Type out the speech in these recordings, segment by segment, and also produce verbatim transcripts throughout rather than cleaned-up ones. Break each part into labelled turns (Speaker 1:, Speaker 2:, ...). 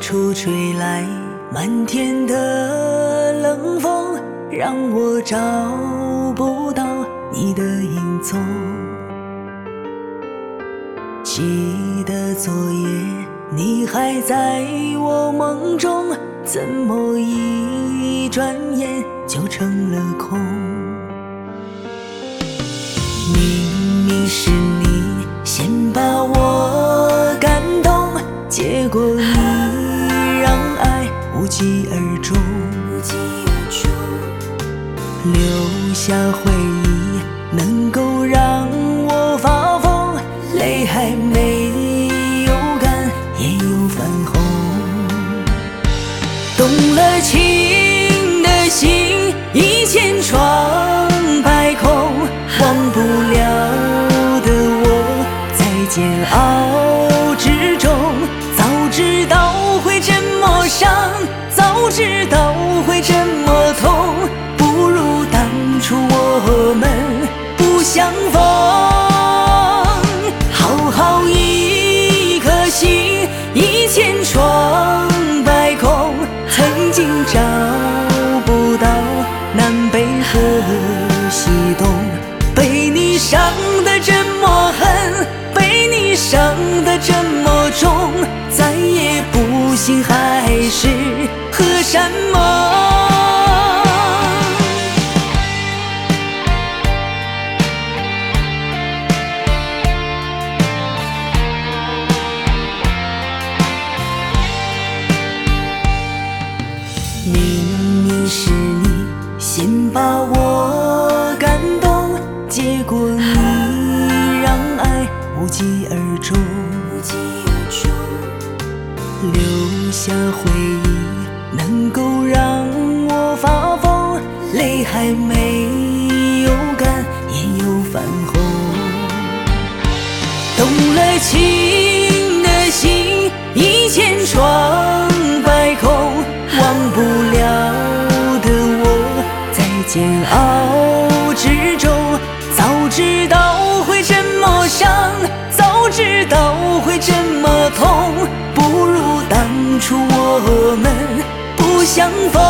Speaker 1: 处吹来漫天的冷风，让我找不到你的影踪。记得昨夜你还在我梦中，怎么一转眼就成了空？明明是你先把我感动，结果你让爱无疾而终，留下回忆能够让我发疯，泪还没有干也有泛红。动了情的心一千疮百孔，忘不了的我在煎熬之中。早知道会这么伤，早知道会这么痛，不如当初我们不相逢。好好一颗心，一千疮百孔，曾经找不到南北和西东，被你伤得这么狠，被你伤得这么重，再也不信还是河山梦。明明是你先把我感动，结果你让爱无疾而终，留下回忆能够让我发疯，泪还没有干也有泛红。动了情的心一千疮百孔，忘不了的我在煎熬之中。早知道会这么伤，早知道会这么痛，不如当初我们不相逢。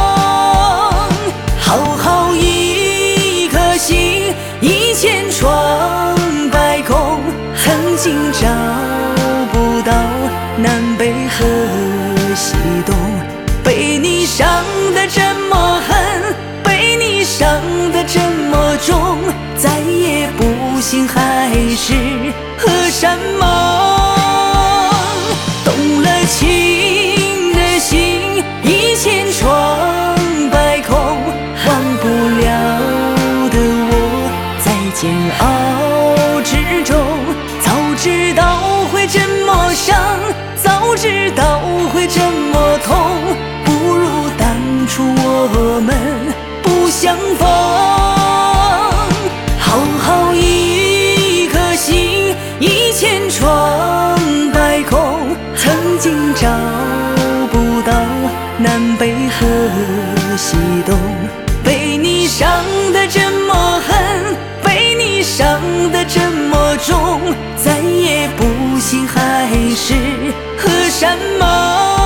Speaker 1: 好好一颗心，一千疮百孔，曾经找不到南北和西东，被你伤得这么狠，被你伤得这么重，再也不信还是河山梦。动了情的心一千疮百孔，忘不了的我在煎熬之中。早知道会这么伤，早知道会这么痛，不如当初我们不相逢。好好一颗心，一千疮百孔，曾经找不到南北和西东，被你伤得这么狠，被你伤得这么重，再也不信还是河山梦。